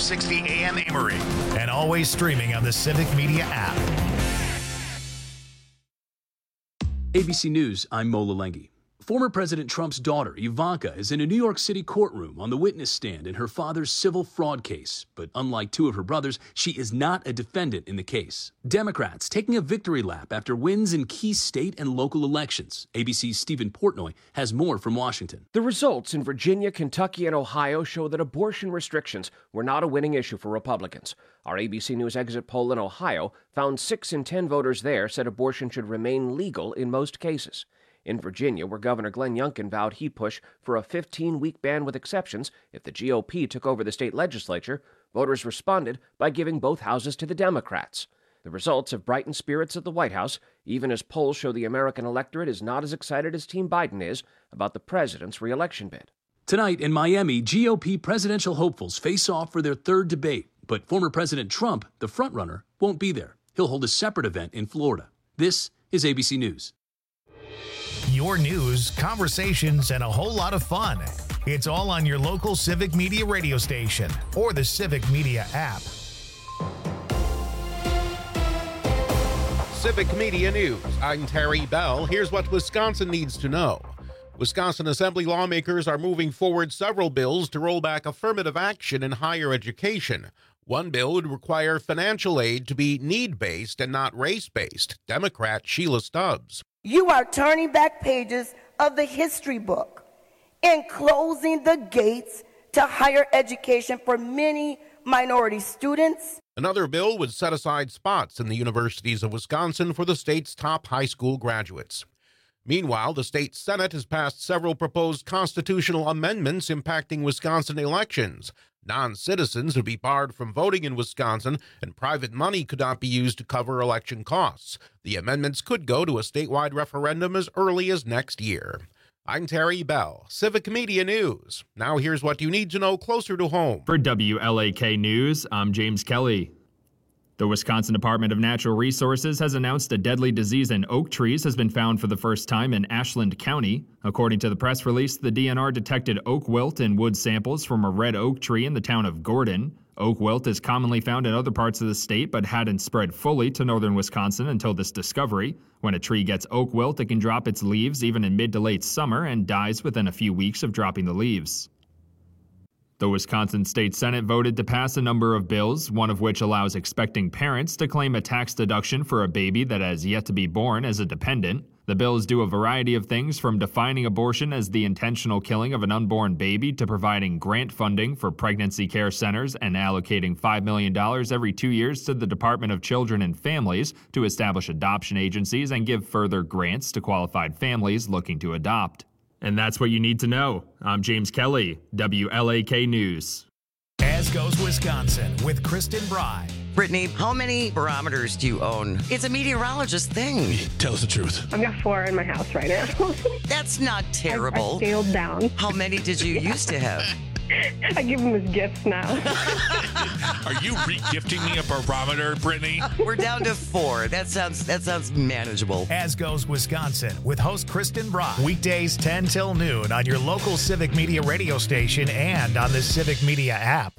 1260 AM Emory, and always streaming on the Civic Media app. ABC News, I'm Mo Lalengi. Former President Trump's daughter, Ivanka, is in a New York City courtroom on the witness stand in her father's civil fraud case. But unlike two of her brothers, she is not a defendant in the case. Democrats taking a victory lap after wins in key state and local elections. ABC's Stephen Portnoy has more from Washington. The results in Virginia, Kentucky, and Ohio show that abortion restrictions were not a winning issue for Republicans. Our ABC News exit poll in Ohio found 6 in 10 voters there said abortion should remain legal in most cases. In Virginia, where Governor Glenn Youngkin vowed he'd push for a 15-week ban with exceptions if the GOP took over the state legislature, voters responded by giving both houses to the Democrats. The results have brightened spirits at the White House, even as polls show the American electorate is not as excited as Team Biden is about the president's re-election bid. Tonight in Miami, GOP presidential hopefuls face off for their third debate. But former President Trump, the frontrunner, won't be there. He'll hold a separate event in Florida. This is ABC News. Your news, conversations, and a whole lot of fun. It's all on your local Civic Media radio station or the Civic Media app. Civic Media News. I'm Terry Bell. Here's what Wisconsin needs to know. Wisconsin Assembly lawmakers are moving forward several bills to roll back affirmative action in higher education. One bill would require financial aid to be need-based and not race-based. Democrat Sheila Stubbs. You are turning back pages of the history book and closing the gates to higher education for many minority students. Another bill would set aside spots in the universities of Wisconsin for the state's top high school graduates. Meanwhile, the state Senate has passed several proposed constitutional amendments impacting Wisconsin elections. Non-citizens would be barred from voting in Wisconsin, and private money could not be used to cover election costs. The amendments could go to a statewide referendum as early as next year. I'm Terry Bell, Civic Media News. Now here's what you need to know closer to home. For WLAK News, I'm James Kelly. The Wisconsin Department of Natural Resources has announced a deadly disease in oak trees has been found for the first time in Ashland County. According to the press release, the DNR detected oak wilt in wood samples from a red oak tree in the town of Gordon. Oak wilt is commonly found in other parts of the state but hadn't spread fully to northern Wisconsin until this discovery. When a tree gets oak wilt, it can drop its leaves even in mid to late summer and dies within a few weeks of dropping the leaves. The Wisconsin State Senate voted to pass a number of bills, one of which allows expecting parents to claim a tax deduction for a baby that has yet to be born as a dependent. The bills do a variety of things, from defining abortion as the intentional killing of an unborn baby to providing grant funding for pregnancy care centers and allocating $5 million every 2 years to the Department of Children and Families to establish adoption agencies and give further grants to qualified families looking to adopt. And that's what you need to know. I'm James Kelly, WLAK News. As goes Wisconsin with Kristen Bry. Brittany, how many barometers do you own? It's a meteorologist thing. Tell us the truth. I've got 4 in my house right now. That's not terrible. I scaled down. How many did you used to have? I give them as gifts now. Are you re-gifting me a barometer, Brittany? We're down to 4. That sounds manageable. As goes Wisconsin with host Kristen Bry. Weekdays 10 till noon on your local Civic Media radio station and on the Civic Media app.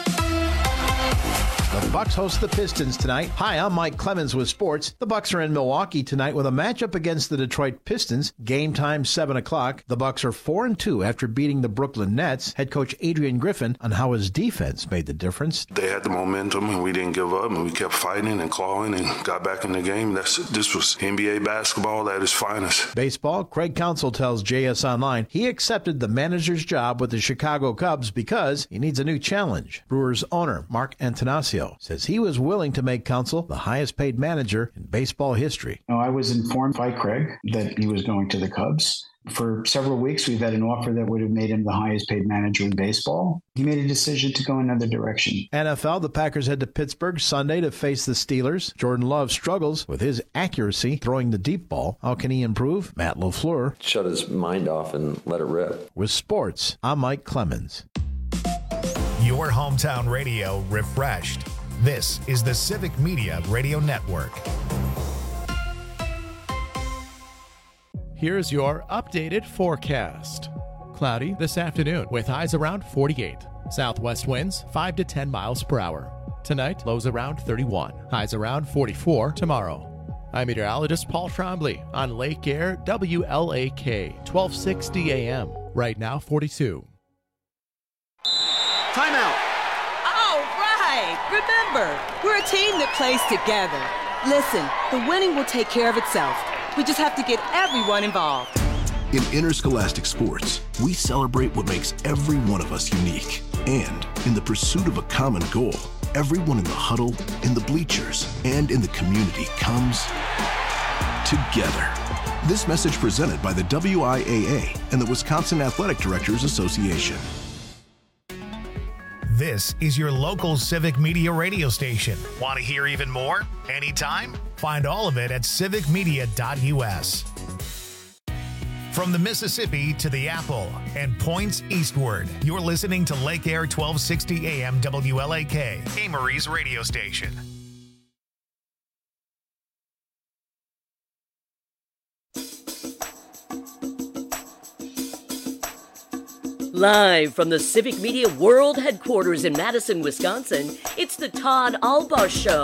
The Bucks host the Pistons tonight. Hi, I'm Mike Clemens with sports. The Bucks are in Milwaukee tonight with a matchup against the Detroit Pistons. Game time 7 o'clock. The Bucks are 4-2 after beating the Brooklyn Nets. Head coach Adrian Griffin on how his defense made the difference. They had the momentum and we didn't give up and we kept fighting and clawing and got back in the game. This was NBA basketball at its finest. Baseball, Craig Counsell tells JS Online he accepted the manager's job with the Chicago Cubs because he needs a new challenge. Brewers owner Mark Antanasio says he was willing to make Counsell the highest paid manager in baseball history. I was informed by Craig that he was going to the Cubs. For several weeks, we've had an offer that would have made him the highest paid manager in baseball. He made a decision to go another direction. NFL, the Packers head to Pittsburgh Sunday to face the Steelers. Jordan Love struggles with his accuracy throwing the deep ball. How can he improve? Matt LaFleur. Shut his mind off and let it rip. With sports, I'm Mike Clemens. Your hometown radio refreshed. This is the Civic Media Radio Network. Here's your updated forecast. cloudy this afternoon with highs around 48. Southwest winds 5 to 10 miles per hour. Tonight, lows around 31, highs around 44 tomorrow. I'm meteorologist Paul Trombley on Lake Air WLAK 1260 AM. Right now, 42. Timeout. All right. Remember, we're a team that plays together. Listen, the winning will take care of itself. We just have to get everyone involved. In interscholastic sports, we celebrate what makes every one of us unique. And in the pursuit of a common goal, everyone in the huddle, in the bleachers, and in the community comes together. This message presented by the WIAA and the Wisconsin Athletic Directors Association. This is your local Civic Media radio station. Want to hear even more? Anytime? Find all of it at civicmedia.us. From the Mississippi to the Apple and points eastward, you're listening to Lake Air 1260 AM WLAK, Amory's radio station. Live from the Civic Media World Headquarters in Madison, Wisconsin, it's the Todd Albaugh Show.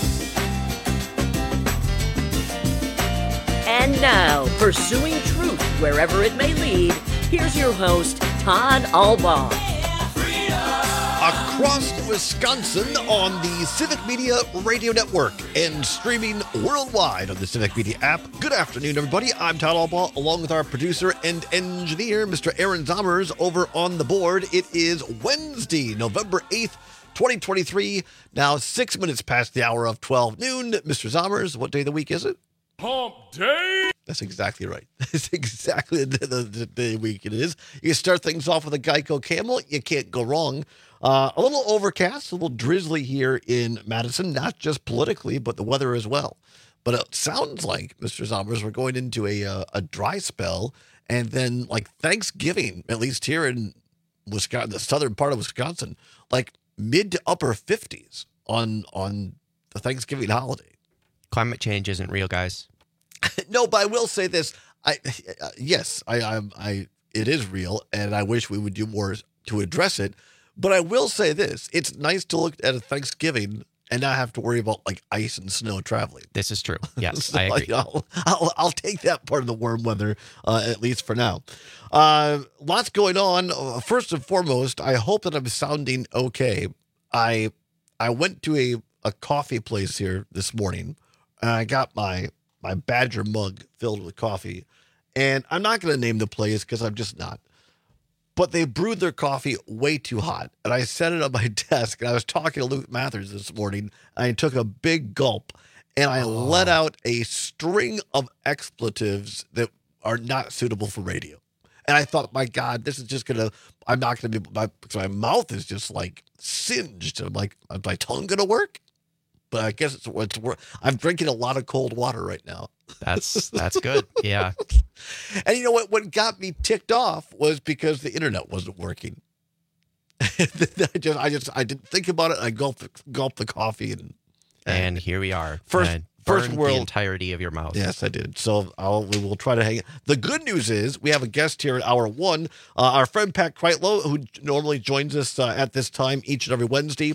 And now, pursuing truth wherever it may lead, here's your host, Todd Albaugh. Across Wisconsin on the Civic Media Radio Network and streaming worldwide on the Civic Media app. Good afternoon, everybody. I'm Todd Albaugh, along with our producer and engineer, Mr. Aaron Zommers, over on the board. It is Wednesday, November 8th, 2023. Now 6 minutes past the hour of 12 noon. Mr. Zommers, what day of the week is it? Hump Day. That's exactly right. That's exactly the day of the week it is. You start things off with a Geico Camel. You can't go wrong. A little overcast, a little drizzly here in Madison, not just politically, but the weather as well. But it sounds like, Mr. Zommers, we're going into a dry spell, and then like Thanksgiving, at least here in Wisconsin, the southern part of Wisconsin, like mid to upper 50s on the Thanksgiving holiday. Climate change isn't real, guys. No, but I will say this. Yes, it is real, and I wish we would do more to address it. But I will say this. It's nice to look at a Thanksgiving and not have to worry about like ice and snow traveling. This is true. Yes, So, I agree. I'll take that part of the warm weather, at least for now. Lots going on. First and foremost, I hope that I'm sounding okay. I went to a coffee place here this morning, and I got my Badger mug filled with coffee. And I'm not going to name the place because I'm just not. But they brewed their coffee way too hot. And I set it on my desk. And I was talking to Luke Mathers this morning. And I took a big gulp. And I let out a string of expletives that are not suitable for radio. And I thought, my God, this is just going to, I'm not going to be, my mouth is just like singed. I'm like, is my tongue going to work? But I guess it's I'm drinking a lot of cold water right now. That's good. Yeah. And you know what got me ticked off was because the internet wasn't working. I didn't think about it. I gulped the coffee and here we are. First world, the entirety of your mouth. Yes, I did. So we will try to hang it. The good news is we have a guest here at hour one. Our friend Pat Kreitlow, who normally joins us at this time each and every Wednesday,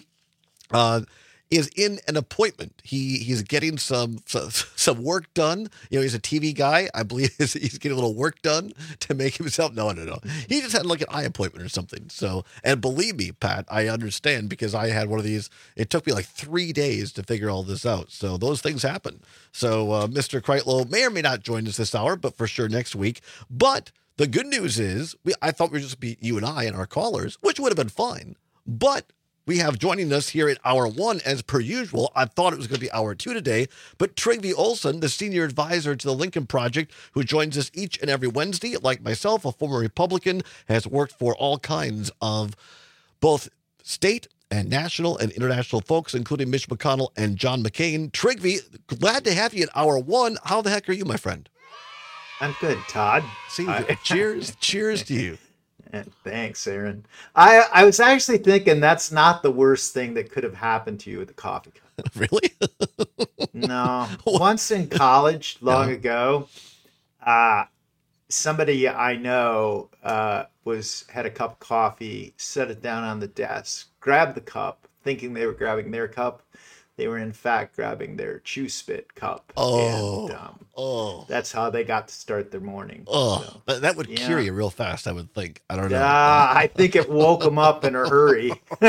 is in an appointment. He's getting some work done. You know, he's a TV guy. I believe he's getting a little work done to make himself. No. He just had like an eye appointment or something. So, and believe me, Pat, I understand because I had one of these. It took me like 3 days to figure all this out. So those things happen. So Mr. Kreitlow may or may not join us this hour, but for sure next week. But the good news is, I thought we'd just be you and I and our callers, which would have been fine. But we have joining us here at hour one, as per usual. I thought it was going to be hour two today, but Trygve Olsen, the senior advisor to the Lincoln Project, who joins us each and every Wednesday, like myself, a former Republican, has worked for all kinds of both state and national and international folks, including Mitch McConnell and John McCain. Trygve, glad to have you at hour one. How the heck are you, my friend? I'm good, Todd. See, cheers to you. Thanks, Aaron. I was actually thinking that's not the worst thing that could have happened to you with the coffee cup. Really? No. Once in college, long ago, somebody I know had a cup of coffee, set it down on the desk, grabbed the cup, thinking they were grabbing their cup. They were in fact grabbing their chew spit cup. Oh, and, that's how they got to start their morning. Oh, so, that would cure you real fast, I would think. I don't know. I think it woke them up in a hurry.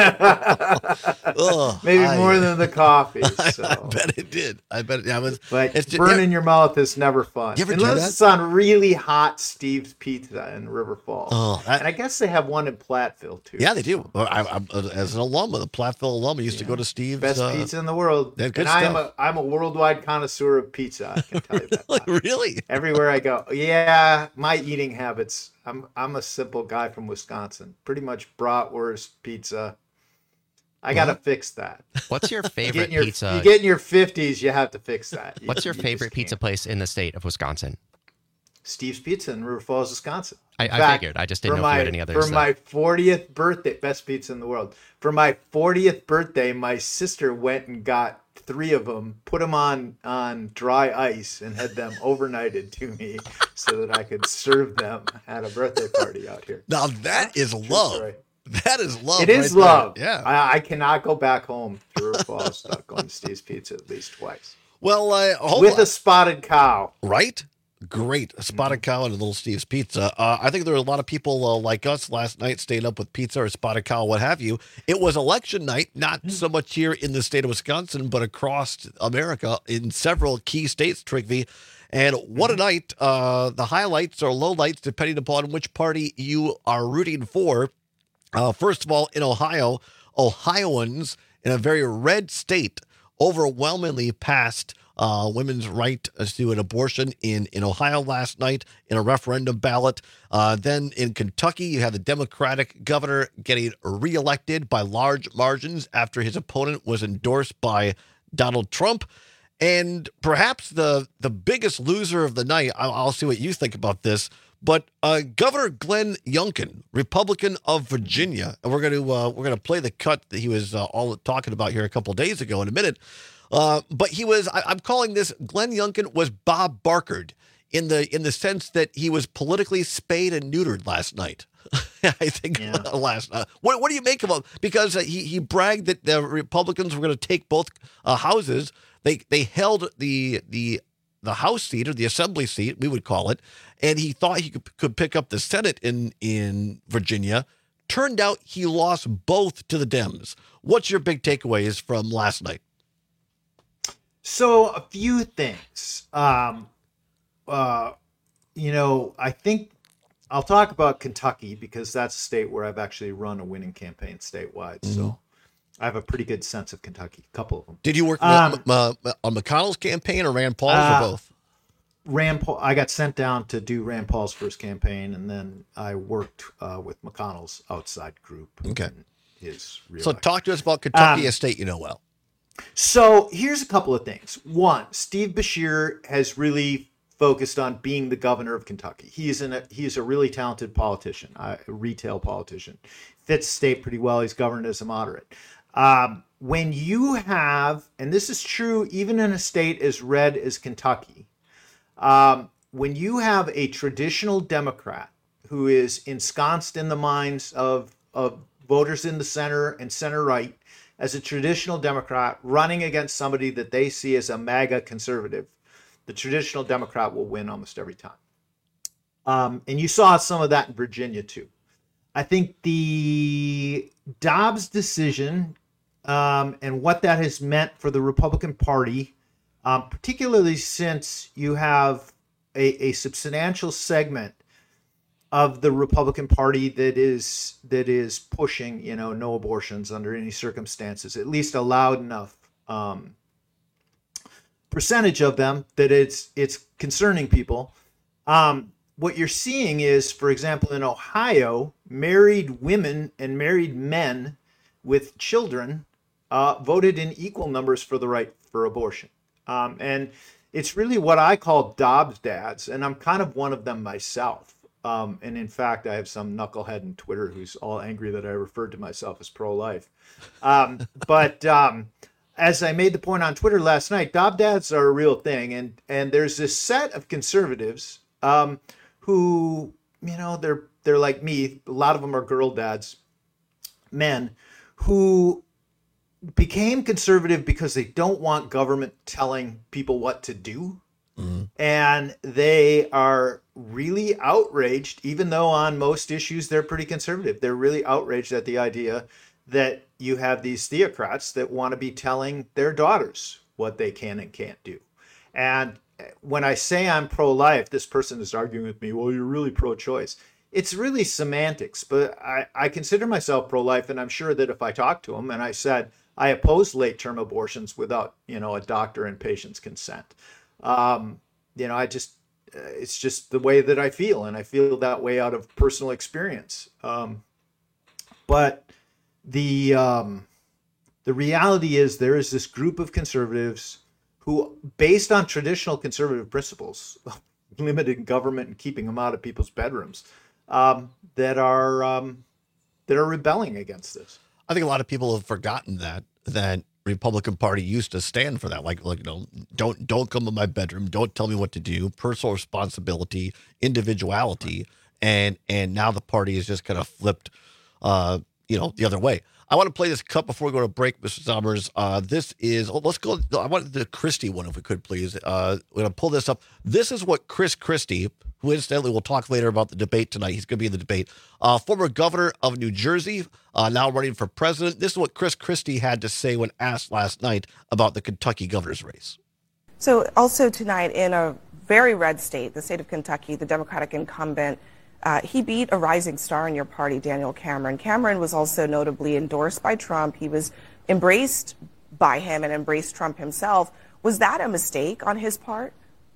Maybe more than the coffee. So. I bet it did. I bet it was. But burning your mouth is never fun. You ever Unless do that? it's on really hot Steve's Pizza in River Falls. Oh, and I guess they have one in Platteville too. Yeah, they do. I'm as an alum, a Platteville alum, I used to go to Steve's. Best pizza in the world. And I'm a worldwide connoisseur of pizza. I can tell you that. Really? Everywhere I go. Yeah, my eating habits. I'm a simple guy from Wisconsin. Pretty much bratwurst pizza. I got to fix that. What's your favorite pizza? You get in your 50s, you have to fix that. What's your favorite pizza place in the state of Wisconsin? Steve's Pizza in River Falls, Wisconsin. I figured. I just didn't know if you had any others. For my 40th birthday, best pizza in the world. For my 40th birthday, my sister went and got 3 of them, put them on dry ice, and had them overnighted to me so that I could serve them at a birthday party out here. Now that is love. That is love. It is love. There. Yeah. I cannot go back home to River Falls without going to Steve's Pizza at least twice. Well, with a spotted cow. Right? Great. A spotted cow and a little Steve's Pizza. I think there were a lot of people like us last night staying up with pizza or spotted cow, what have you. It was election night, not so much here in the state of Wisconsin, but across America in several key states, Trigby. And what a night. The highlights or lowlights, depending upon which party you are rooting for. First of all, in Ohio, Ohioans in a very red state overwhelmingly passed women's right to an abortion in Ohio last night in a referendum ballot. Then in Kentucky, you had the Democratic governor getting reelected by large margins after his opponent was endorsed by Donald Trump. And perhaps the biggest loser of the night, I'll see what you think about this, but Governor Glenn Youngkin, Republican of Virginia, and we're going to play the cut that he was all talking about here a couple of days ago in a minute. But he was, I'm calling this, Glenn Youngkin was Bob Barkered in the sense that he was politically spayed and neutered last night. I think last night. What do you make of him? Because he bragged that the Republicans were going to take both houses. They held the House seat or the Assembly seat, we would call it, and he thought he could pick up the Senate in Virginia. Turned out he lost both to the Dems. What's your big takeaways from last night? So a few things. I think I'll talk about Kentucky because that's a state where I've actually run a winning campaign statewide. Mm-hmm. So I have a pretty good sense of Kentucky, a couple of them. Did you work on McConnell's campaign or Rand Paul's or both? Rand Paul. I got sent down to do Rand Paul's first campaign, and then I worked with McConnell's outside group. Okay. So talk to us about Kentucky, a state you know well. So here's a couple of things. One, Steve Beshear has really focused on being the governor of Kentucky. He's a really talented politician, a retail politician. Fits the state pretty well. He's governed as a moderate. When you have, and this is true even in a state as red as Kentucky, when you have a traditional Democrat who is ensconced in the minds of voters in the center and center right, as a traditional Democrat running against somebody that they see as a MAGA conservative, the traditional Democrat will win almost every time. And you saw some of that in Virginia too. I think the Dobbs decision and what that has meant for the Republican Party, particularly since you have a substantial segment of the Republican Party that is pushing, no abortions under any circumstances, at least a loud enough percentage of them that it's concerning people. What you're seeing is, for example, in Ohio, married women and married men with children voted in equal numbers for the right for abortion. And it's really what I call Dobbs dads, and I'm kind of one of them myself. And in fact, I have some knucklehead on Twitter who's all angry that I referred to myself as pro-life. But as I made the point on Twitter last night, Dobbs dads are a real thing. And there's this set of conservatives who, they're like me. A lot of them are girl dads, men who became conservative because they don't want government telling people what to do. And they are really outraged, even though on most issues they're pretty conservative. They're really outraged at the idea that you have these theocrats that want to be telling their daughters what they can and can't do. And when I say I'm pro-life, this person is arguing with me, well, you're really pro-choice. It's really semantics, but I consider myself pro-life, and I'm sure that if I talked to them and I said I oppose late-term abortions without, a doctor and patient's consent, it's just the way that I feel, and I feel that way out of personal experience. But the reality is there is this group of conservatives who, based on traditional conservative principles, limiting government and keeping them out of people's bedrooms, that are rebelling against this. I think a lot of people have forgotten that Republican Party used to stand for that. Like don't come to my bedroom, don't tell me what to do, personal responsibility, individuality, and now the party is just kind of flipped, the other way. I want to play this cut before we go to break, Mr. Sommers. Let's go. I want the Christie one, if we could, please. We're going to pull this up. This is what Chris Christie, who incidentally we'll talk later about the debate tonight. He's going to be in the debate. Former governor of New Jersey, now running for president. This is what Chris Christie had to say when asked last night about the Kentucky governor's race. So also tonight, in a very red state, the state of Kentucky, the Democratic incumbent, he beat a rising star in your party, Daniel Cameron. Cameron was also notably endorsed by Trump. He was embraced by him and embraced Trump himself. Was that a mistake on his part?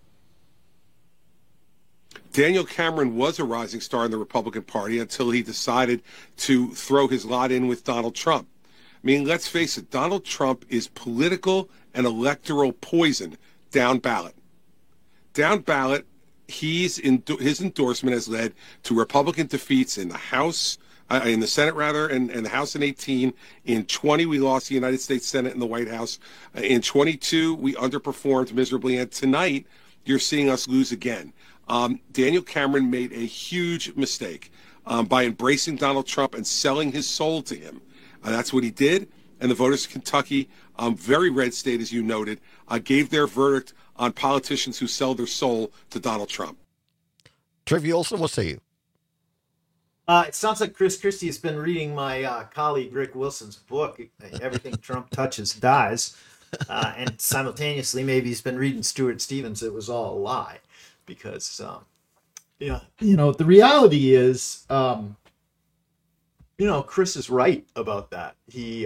Daniel Cameron was a rising star in the Republican Party until he decided to throw his lot in with Donald Trump. I mean, let's face it, Donald Trump is political and electoral poison down ballot. Down ballot, his endorsement has led to Republican defeats in the House, in the Senate rather, and the House in 18. In 20, we lost the United States Senate and the White House. In 22, we underperformed miserably. And tonight, you're seeing us lose again. Daniel Cameron made a huge mistake by embracing Donald Trump and selling his soul to him. That's what he did. And the voters of Kentucky, very red state, as you noted, gave their verdict on politicians who sell their soul to Donald Trump. Trevor Olson, what say you? It sounds like Chris Christie has been reading my colleague Rick Wilson's book, Everything Trump Touches Dies. And simultaneously, maybe he's been reading Stuart Stevens' It Was All a Lie. Because, the reality is, Chris is right about that. He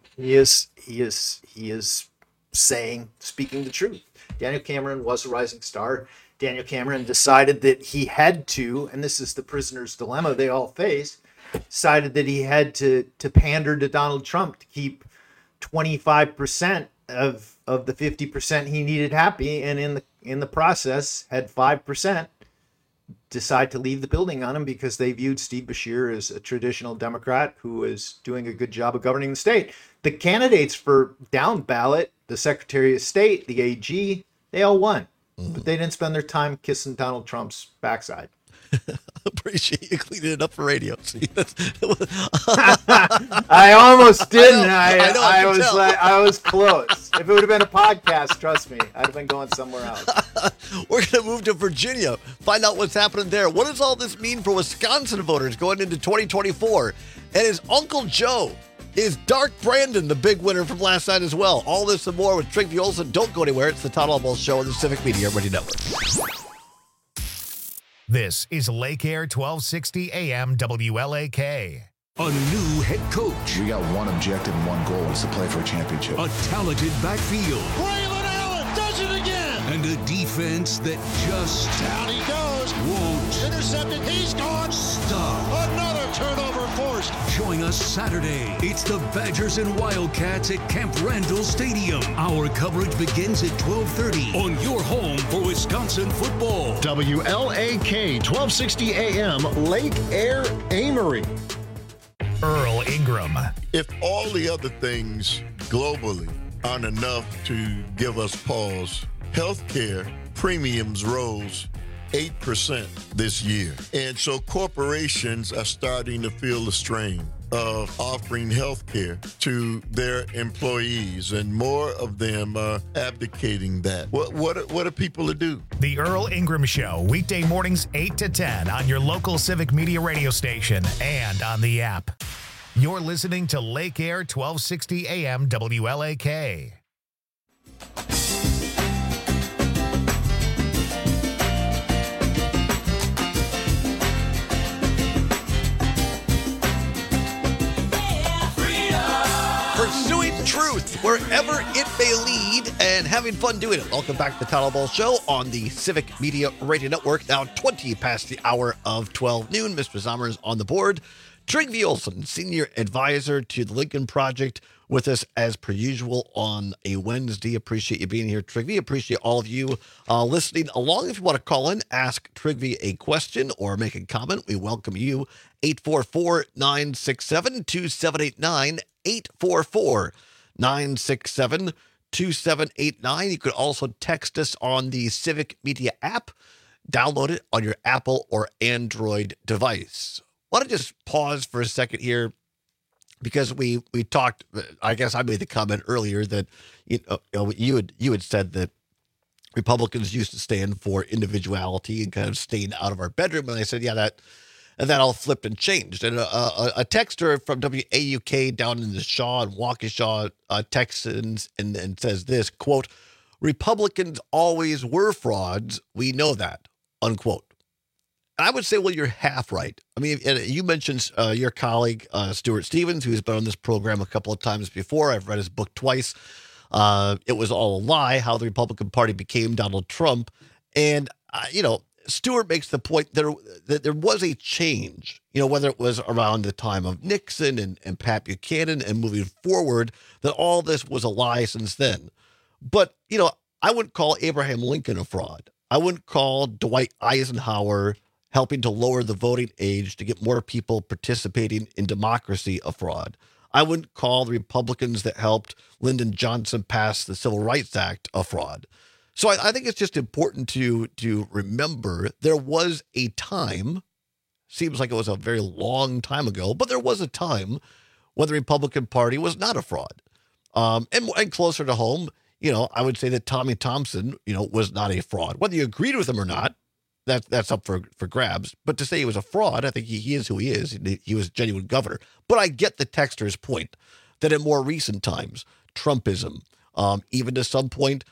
is speaking the truth. Daniel Cameron was a rising star. Daniel Cameron decided that he had to, and this is the prisoner's dilemma they all face, decided that he had to pander to Donald Trump to keep 25% of the 50% he needed happy, and in the process had 5% decide to leave the building on him because they viewed Steve Beshear as a traditional Democrat who is doing a good job of governing the state. The candidates for down ballot, the Secretary of State, the AG, they all won. But they didn't spend their time kissing Donald Trump's backside. Appreciate you cleaning it up for radio. I almost didn't. I was close. If it would have been a podcast, trust me, I'd have been going somewhere else. We're going to move to Virginia, find out what's happening there. What does all this mean for Wisconsin voters going into 2024? And is Uncle Joe, is Dark Brandon the big winner from last night as well? All this and more with Trigby Olson. Don't go anywhere. It's the Todd Albaugh Show on the Civic Media Radio Network. This is Lake Air 1260 AM WLAK. A new head coach. We got one objective and one goal is to play for a championship. A talented backfield. Braylon Allen does it again. And a defense that just down he goes. Won't. Intercepted. He's gone. Stop. Another turnover forced. Join us Saturday. It's the Badgers and Wildcats at Camp Randall Stadium. Our coverage begins at 12:30 on your home for Wisconsin football. WLAK 1260 AM Lake Air Amory. Earl Ingram. If all the other things globally aren't enough to give us pause, healthcare premiums rose 8% this year. And so corporations are starting to feel the strain of offering health care to their employees, and more of them are abdicating that. What are people to do? The Earl Ingram Show, weekday mornings 8 to 10 on your local Civic Media radio station and on the app. You're listening to Lake Air 1260 AM WLAK. Pursuing truth wherever it may lead and having fun doing it. Welcome back to the Town Hall Ball Show on the Civic Media Radio Network. Now 20 past the hour of 12 noon. Mr. Sommer is on the board. Trygve Olsen, Senior Advisor to the Lincoln Project, with us as per usual on a Wednesday. Appreciate you being here, Trygve. Appreciate all of you listening along. If you want to call in, ask Trygve a question or make a comment, we welcome you. 844-967-2789. 844-967-2789. You could also text us on the Civic Media app. Download it on your Apple or Android device. I want to just pause for a second here because we talked. I guess I made the comment earlier that you had said that Republicans used to stand for individuality and kind of staying out of our bedroom, and I said, yeah, that all flipped and changed. And a texter from WAUK down in the Shaw and Waukesha, Texans, and says this, quote, "Republicans always were frauds. We know that," unquote. I would say, well, you're half right. I mean, you mentioned your colleague, Stuart Stevens, who's been on this program a couple of times before. I've read his book twice. It Was All a Lie, How the Republican Party Became Donald Trump. And, Stuart makes the point that there was a change, whether it was around the time of Nixon and Pat Buchanan and moving forward, that all this was a lie since then. But, I wouldn't call Abraham Lincoln a fraud. I wouldn't call Dwight Eisenhower helping to lower the voting age to get more people participating in democracy a fraud. I wouldn't call the Republicans that helped Lyndon Johnson pass the Civil Rights Act a fraud. So I think it's just important to remember there was a time, seems like it was a very long time ago, but there was a time when the Republican Party was not a fraud. And closer to home, I would say that Tommy Thompson, was not a fraud. Whether you agreed with him or not, that's up for grabs. But to say he was a fraud, I think he is who he is. He was a genuine governor. But I get the texter's point that in more recent times, Trumpism, even to some point,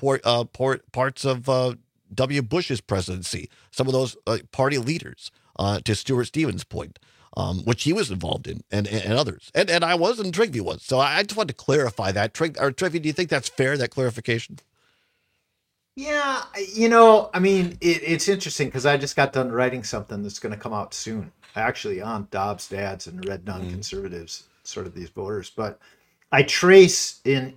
parts of W. Bush's presidency, some of those party leaders, to Stuart Stevens' point, which he was involved in, and others. And I was, and Trygve was. So I just wanted to clarify that. Trygve, do you think that's fair, that clarification? Yeah, it's interesting because I just got done writing something that's going to come out soon, actually, on Dobbs dads and red non-conservatives, sort of these voters. But I trace the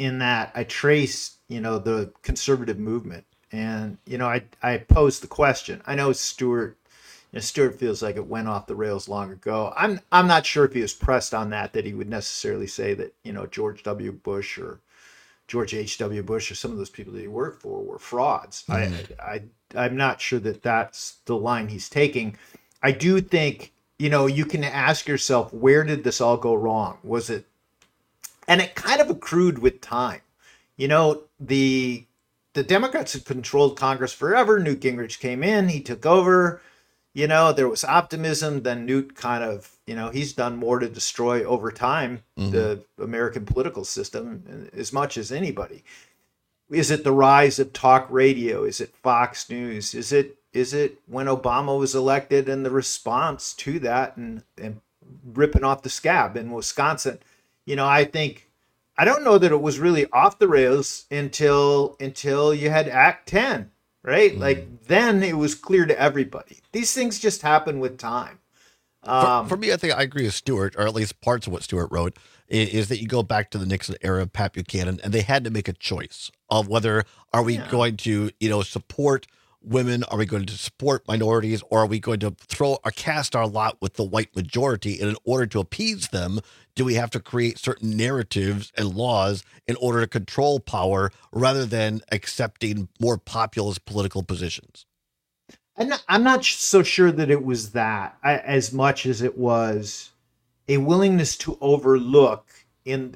conservative movement, and I posed the question. I know Stuart feels like it went off the rails long ago. I'm not sure if he was pressed on that he would necessarily say that George W. Bush or George H.W. Bush or some of those people that he worked for were frauds. I'm not sure that that's the line he's taking. I do think, you can ask yourself, where did this all go wrong? Was it, and it kind of accrued with time. The Democrats had controlled Congress forever. Newt Gingrich came in, he took over. There was optimism. Then Newt kind of, he's done more to destroy over time the American political system as much as anybody. Is it the rise of talk radio? Is it Fox News? Is it when Obama was elected and the response to that and ripping off the scab in Wisconsin? I don't know that it was really off the rails until you had Act 10. Right? Like then it was clear to everybody. These things just happen with time. For me, I think I agree with Stuart, or at least parts of what Stuart wrote, is that you go back to the Nixon era of Pat Buchanan, and they had to make a choice of whether are we going to, support women, are we going to support minorities, or are we going to cast our lot with the white majority? And in order to appease them, do we have to create certain narratives and laws in order to control power rather than accepting more populist political positions? I'm not so sure that it was that as much as it was a willingness to overlook in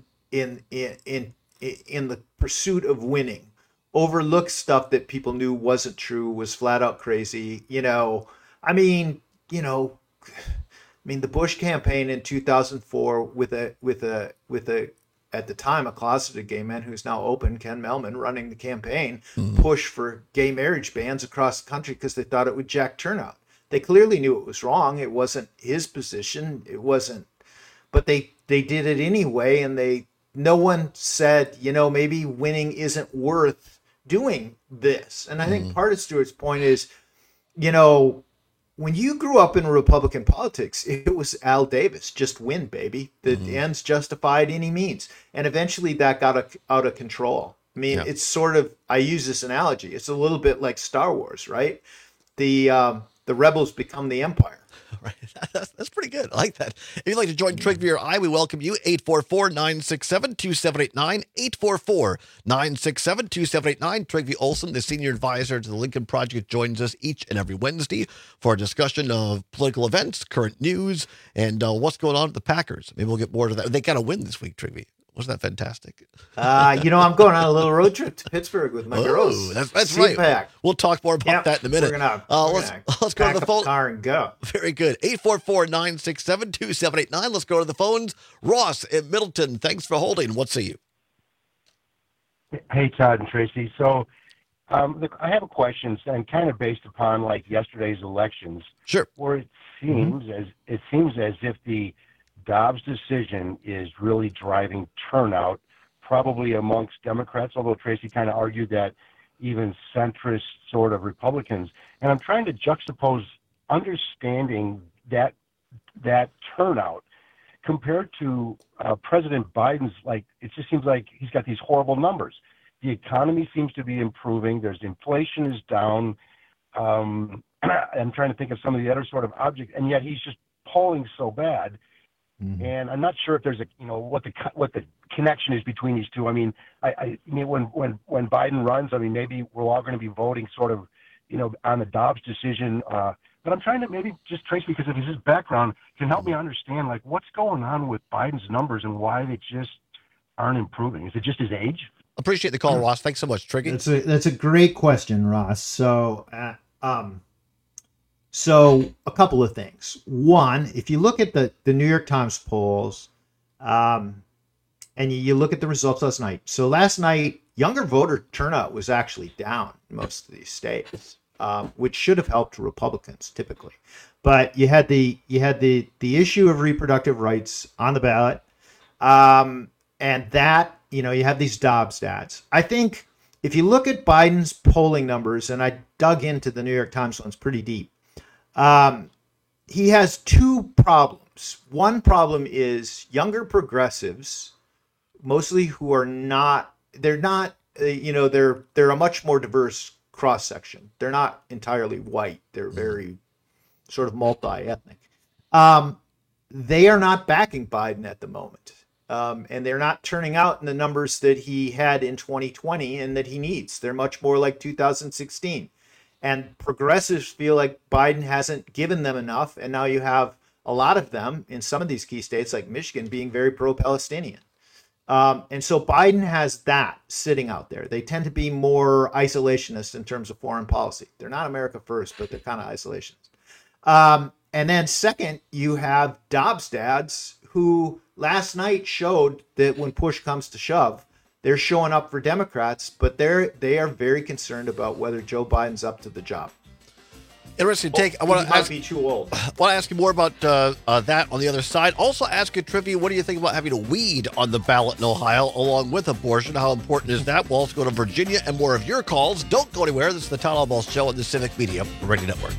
the pursuit of winning, overlook stuff that people knew wasn't true, was flat out crazy. The Bush campaign in 2004 with a at the time a closeted gay man who's now open, Ken Mehlman, running the campaign, push for gay marriage bans across the country because they thought it would jack turnout. They clearly knew it was wrong. It wasn't his position. It wasn't, but they did it anyway, and no one said, maybe winning isn't worth doing this. And I think part of Stuart's point is, when you grew up in Republican politics, it was Al Davis, just win, baby. The ends justified any means. And eventually that got out of control. I mean, It's sort of, I use this analogy, it's a little bit like Star Wars, right? The rebels become the empire. Right. That's pretty good. I like that. If you'd like to join Trigger or I, we welcome you. 844-967-2789. 844-967-2789. Trigby Olson, the senior advisor to the Lincoln Project, joins us each and every Wednesday for a discussion of political events, current news, and what's going on with the Packers. Maybe we'll get more to that. They got to win this week, Trigby. Wasn't that fantastic? I'm going on a little road trip to Pittsburgh with my girls. That's right. Pack. We'll talk more about that in a minute. Let's go to the phone. Car and go. Very good. 844-967-2789. Let's go to the phones. Ross in Middleton, thanks for holding. What say you? Hey, Todd and Tracy. So look, I have a question, and kind of based upon like yesterday's elections. Sure. Where it seems as if the Dobbs decision is really driving turnout, probably amongst Democrats, although Tracy kind of argued that even centrist sort of Republicans. And I'm trying to juxtapose understanding that turnout compared to President Biden's, like, it just seems like he's got these horrible numbers. The economy seems to be improving. There's inflation is down. I'm trying to think of some of the other sort of objects, and yet he's just polling so bad. And I'm not sure if there's what the connection is between these two. I mean, I mean when Biden runs, I mean maybe we're all going to be voting sort of on the Dobbs decision. But I'm trying to maybe just Trace, because of his background, can help me understand like what's going on with Biden's numbers and why they just aren't improving. Is it just his age? Appreciate the call, Ross. Thanks so much, Triggy. That's a great question, Ross. So a couple of things. One, if you look at the New York Times polls, and you look at the results last night. So last night, younger voter turnout was actually down in most of these states, which should have helped Republicans typically. But you had the issue of reproductive rights on the ballot, and that you have these Dobbs stats. I think if you look at Biden's polling numbers, and I dug into the New York Times ones pretty deep. He has two problems. One problem is younger progressives, mostly who are they're a much more diverse cross section. They're not entirely white. They're very sort of multi-ethnic. They are not backing Biden at the moment. And they're not turning out in the numbers that he had in 2020 and that he needs. They're much more like 2016. And progressives feel like Biden hasn't given them enough. And now you have a lot of them in some of these key states like Michigan being very pro-Palestinian. And so Biden has that sitting out there. They tend to be more isolationist in terms of foreign policy. They're not America first, but they're kind of isolationist. And then second, you have Dobbs dads who last night showed that when push comes to shove, they're showing up for Democrats, but they are very concerned about whether Joe Biden's up to the job. Interesting take. I want to ask. Be too old. I want to ask you more about that on the other side. Also, ask you trivia. What do you think about having a weed on the ballot in Ohio along with abortion? How important is that? We'll also go to Virginia and more of your calls. Don't go anywhere. This is the Todd Albaugh Show on the Civic Media Radio Network.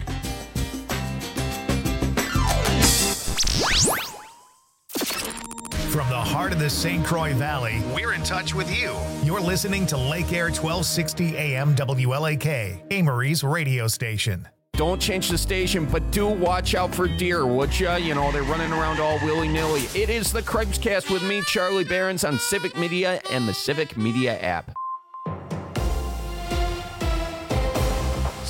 From the heart of the St. Croix Valley, we're in touch with you. You're listening to Lake Air 1260 AM WLAK, Amory's radio station. Don't change the station, but do watch out for deer, would ya? They're running around all willy-nilly. It is the Craig's with me, Charlie Behrens, on Civic Media and the Civic Media app.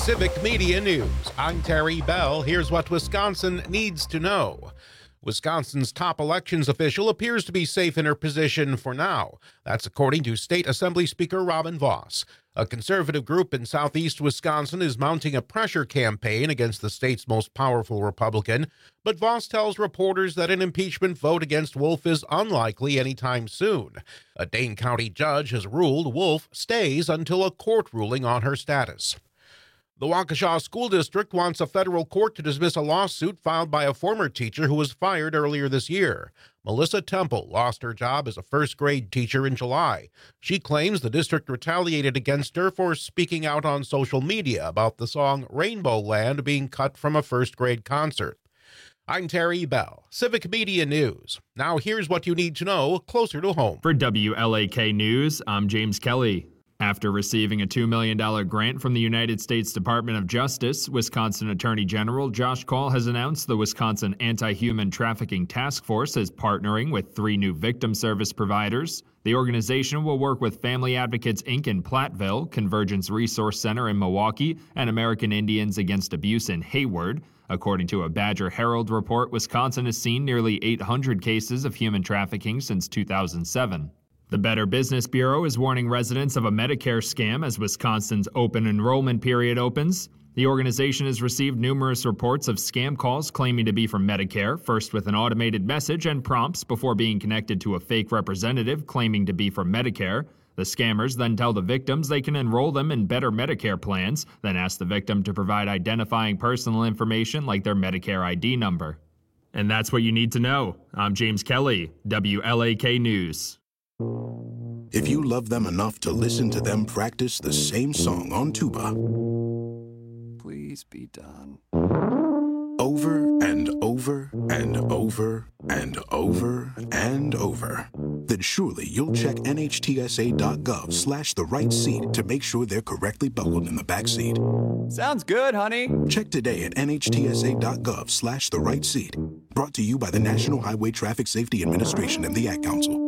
Civic Media News. I'm Terry Bell. Here's what Wisconsin needs to know. Wisconsin's top elections official appears to be safe in her position for now. That's according to State Assembly Speaker Robin Vos. A conservative group in southeast Wisconsin is mounting a pressure campaign against the state's most powerful Republican, but Vos tells reporters that an impeachment vote against Wolf is unlikely anytime soon. A Dane County judge has ruled Wolf stays until a court ruling on her status. The Waukesha School District wants a federal court to dismiss a lawsuit filed by a former teacher who was fired earlier this year. Melissa Temple lost her job as a first-grade teacher in July. She claims the district retaliated against her for speaking out on social media about the song Rainbow Land being cut from a first-grade concert. I'm Terry Bell, Civic Media News. Now here's what you need to know closer to home. For WLAK News, I'm James Kelly. After receiving a $2 million grant from the United States Department of Justice, Wisconsin Attorney General Josh Kaul has announced the Wisconsin Anti-Human Trafficking Task Force is partnering with 3 new victim service providers. The organization will work with Family Advocates Inc. in Platteville, Convergence Resource Center in Milwaukee, and American Indians Against Abuse in Hayward. According to a Badger Herald report, Wisconsin has seen nearly 800 cases of human trafficking since 2007. The Better Business Bureau is warning residents of a Medicare scam as Wisconsin's open enrollment period opens. The organization has received numerous reports of scam calls claiming to be from Medicare, first with an automated message and prompts before being connected to a fake representative claiming to be from Medicare. The scammers then tell the victims they can enroll them in better Medicare plans, then ask the victim to provide identifying personal information like their Medicare ID number. And that's what you need to know. I'm James Kelly, WLAK News. If you love them enough to listen to them practice the same song on tuba, please be done. Over and over and over and over and over, then surely you'll check NHTSA.gov/the right seat to make sure they're correctly buckled in the back seat. Sounds good, honey. Check today at NHTSA.gov/the right seat. Brought to you by the National Highway Traffic Safety Administration and the Ad Council.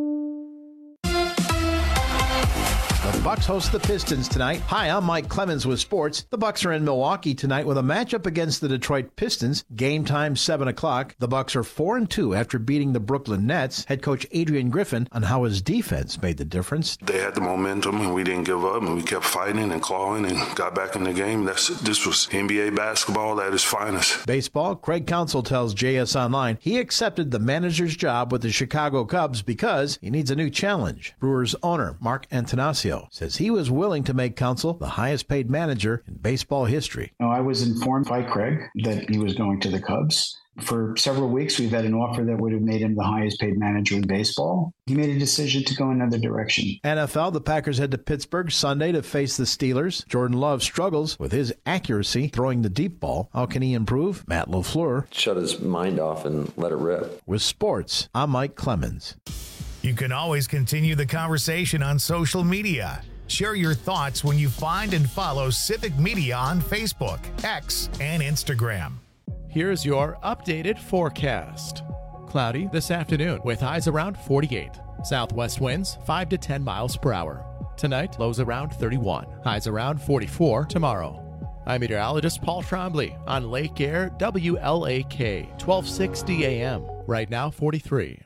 The Bucks host the Pistons tonight. Hi, I'm Mike Clemens with sports. The Bucks are in Milwaukee tonight with a matchup against the Detroit Pistons. Game time 7 o'clock. The Bucks are 4-2 after beating the Brooklyn Nets. Head coach Adrian Griffin on how his defense made the difference. They had the momentum and we didn't give up and we kept fighting and clawing and got back in the game. This was NBA basketball at its finest. Baseball, Craig Counsell tells JS Online he accepted the manager's job with the Chicago Cubs because he needs a new challenge. Brewers owner Mark Antanasio says he was willing to make Counsell the highest paid manager in baseball history. I was informed by Craig that he was going to the Cubs. For several weeks, we've had an offer that would have made him the highest paid manager in baseball. He made a decision to go another direction. NFL, the Packers head to Pittsburgh Sunday to face the Steelers. Jordan Love struggles with his accuracy throwing the deep ball. How can he improve? Matt LaFleur. Shut his mind off and let it rip. With sports, I'm Mike Clemens. You can always continue the conversation on social media. Share your thoughts when you find and follow Civic Media on Facebook, X, and Instagram. Here's your updated forecast. Cloudy this afternoon with highs around 48. Southwest winds 5 to 10 miles per hour. Tonight, lows around 31. Highs around 44 tomorrow. I'm meteorologist Paul Trombley on Lake Air WLAK 1260 AM. Right now, 43.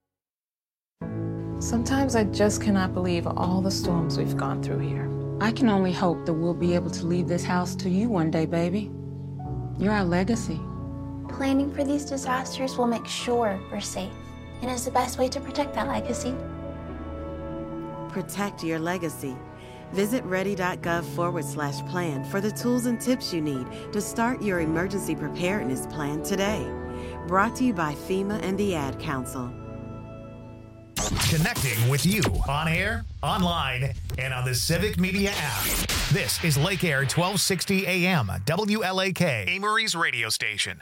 Sometimes I just cannot believe all the storms we've gone through here. I can only hope that we'll be able to leave this house to you one day, baby. You're our legacy. Planning for these disasters will make sure we're safe, and is the best way to protect that legacy. Protect your legacy. Visit ready.gov/plan for the tools and tips you need to start your emergency preparedness plan today. Brought to you by FEMA and the Ad Council. Connecting with you on air, online, and on the Civic Media app. This is Lake Air 1260 AM, WLAK, Amory's radio station.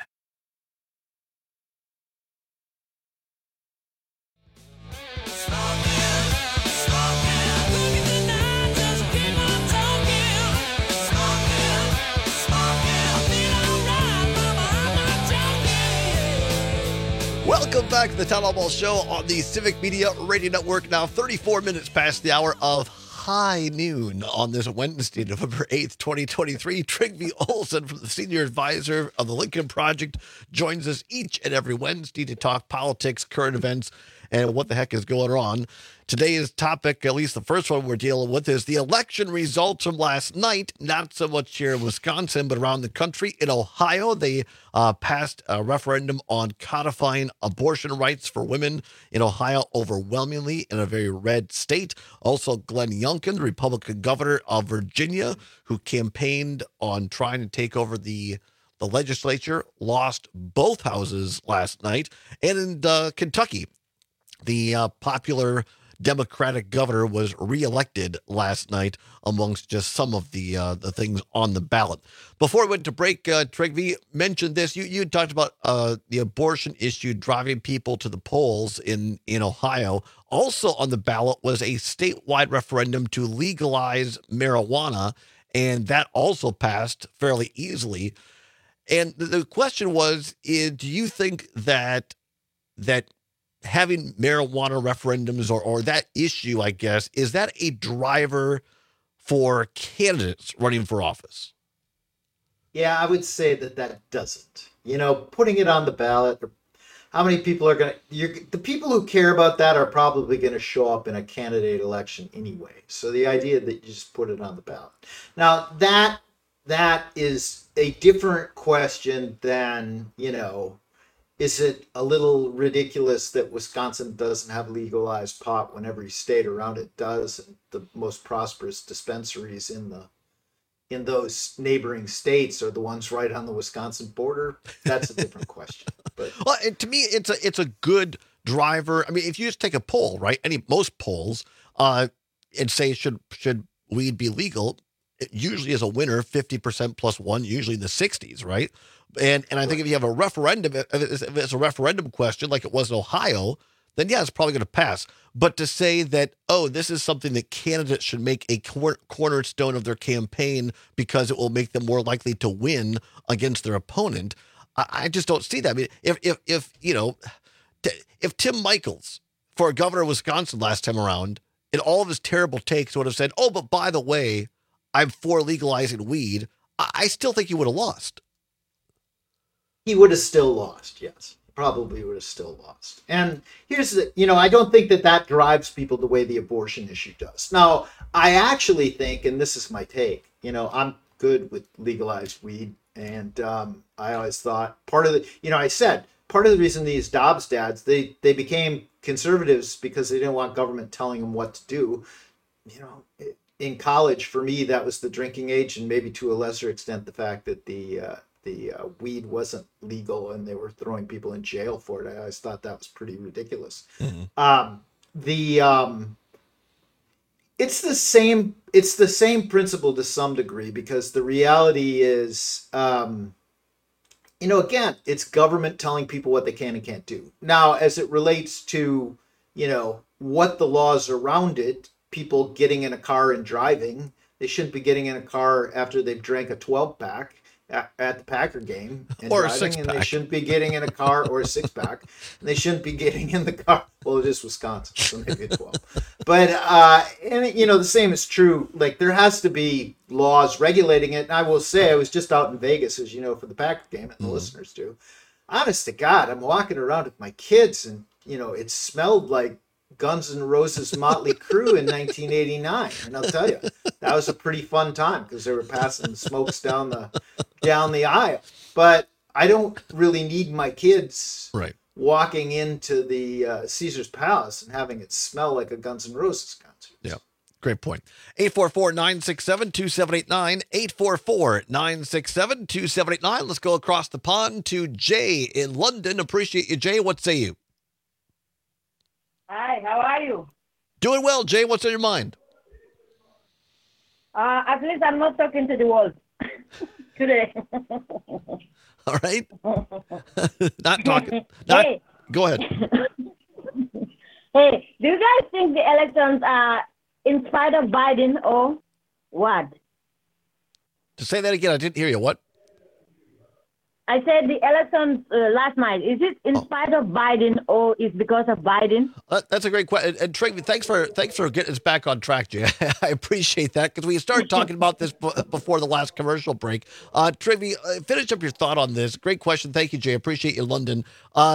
Welcome back to the Town Hall Ball Show on the Civic Media Radio Network. Now 34 minutes past the hour of high noon on this Wednesday, November 8th, 2023. Trygve Olsen from the Senior Advisor of the Lincoln Project joins us each and every Wednesday to talk politics, current events, and what the heck is going on. Today's topic, at least the first one we're dealing with, is the election results from last night. Not so much here in Wisconsin, but around the country. In Ohio, they passed a referendum on codifying abortion rights for women in Ohio overwhelmingly in a very red state. Also, Glenn Youngkin, the Republican governor of Virginia, who campaigned on trying to take over the legislature, lost both houses last night. And in Kentucky, the popular Democratic governor was reelected last night, amongst just some of the things on the ballot. Before we went to break, Trygve mentioned this. You talked about the abortion issue driving people to the polls in Ohio. Also on the ballot was a statewide referendum to legalize marijuana, and that also passed fairly easily. And the question was, do you think that having marijuana referendums or that issue, I guess, is that a driver for candidates running for office? Yeah, I would say that doesn't. Putting it on the ballot, how many people are going to... The people who care about that are probably going to show up in a candidate election anyway. So the idea that you just put it on the ballot. Now, that is a different question than, is it a little ridiculous that Wisconsin doesn't have legalized pot when every state around it does? And the most prosperous dispensaries in those neighboring states are the ones right on the Wisconsin border. That's a different question. But well, to me, it's a good driver. I mean, if you just take a poll, right? Most polls, and say should weed be legal, it usually is a winner, 50% plus one, usually in the 60s, right? And I think if you have a referendum, if it's a referendum question like it was in Ohio, then yeah, it's probably going to pass. But to say that, this is something that candidates should make a cornerstone of their campaign because it will make them more likely to win against their opponent, I just don't see that. I mean, if Tim Michels, for governor of Wisconsin last time around, in all of his terrible takes would have said, but by the way, I'm for legalizing weed, I still think he would have lost. He would have still lost, yes. Probably would have still lost. And here's I don't think that drives people the way the abortion issue does. Now, I actually think, and this is my take, I'm good with legalized weed. And I always thought part of the reason these Dobbs dads, they became conservatives because they didn't want government telling them what to do. In college, for me, that was the drinking age, and maybe to a lesser extent, the fact that the weed wasn't legal and they were throwing people in jail for it. I always thought that was pretty ridiculous. Mm-hmm. It's the same principle to some degree, because the reality is, again, it's government telling people what they can and can't do. Now, as it relates to, what the laws around it, people getting in a car and driving, they shouldn't be getting in a car after they've drank a 12-pack. At the Packer game and or driving, a six-pack. And they shouldn't be getting in a car or a 6-pack. And they shouldn't be getting in the car. Well, it is Wisconsin, so maybe a 12. But the same is true. Like, there has to be laws regulating it. And I will say, I was just out in Vegas, as you know, for the Packer game, and the listeners do. Honest to God, I'm walking around with my kids, and it smelled like Guns N' Roses Motley Crue in 1989, and I'll tell you, that was a pretty fun time because they were passing the smokes down the aisle. But I don't really need my kids walking into the Caesar's Palace and having it smell like a Guns N' Roses concert. Yeah, great point. 844-967-2789, 844-967-2789. Let's go across the pond to Jay in London. Appreciate you, Jay. What say you? Hi, how are you? Doing well, Jay. What's on your mind? At least I'm not talking to the world today. All right. Not talking. Hey. Go ahead. Hey, do you guys think the elections are in spite of Biden or what? To say that again, I didn't hear you. What? I said the elections last night. Is it in spite of Biden or is because of Biden? That's a great question. And Trigvi, thanks for getting us back on track, Jay. I appreciate that because we started talking about this before the last commercial break. Trigvi, finish up your thought on this. Great question. Thank you, Jay. Appreciate you, London.